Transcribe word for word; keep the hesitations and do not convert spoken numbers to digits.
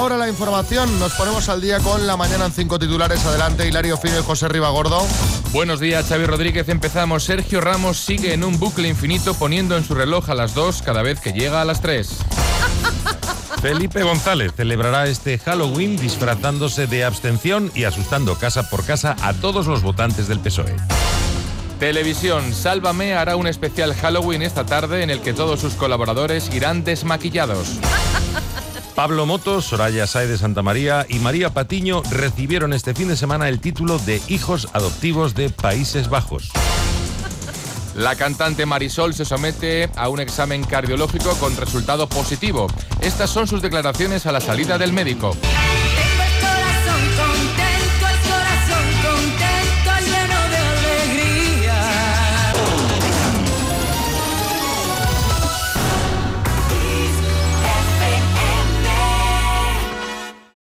Ahora la información, nos ponemos al día con La Mañana en cinco titulares. Adelante, Hilario Fino y José Ribagordo. Buenos días, Xavi Rodríguez. Empezamos. Sergio Ramos sigue en un bucle infinito poniendo en su reloj a las dos cada vez que llega a las tres. Felipe González celebrará este Halloween disfrazándose de abstención y asustando casa por casa a todos los votantes del P S O E. Televisión. Sálvame hará un especial Halloween esta tarde en el que todos sus colaboradores irán desmaquillados. Pablo Motos, Soraya Sáez de Santamaría y María Patiño recibieron este fin de semana el título de hijos adoptivos de Países Bajos. La cantante Marisol se somete a un examen cardiológico con resultado positivo. Estas son sus declaraciones a la salida del médico.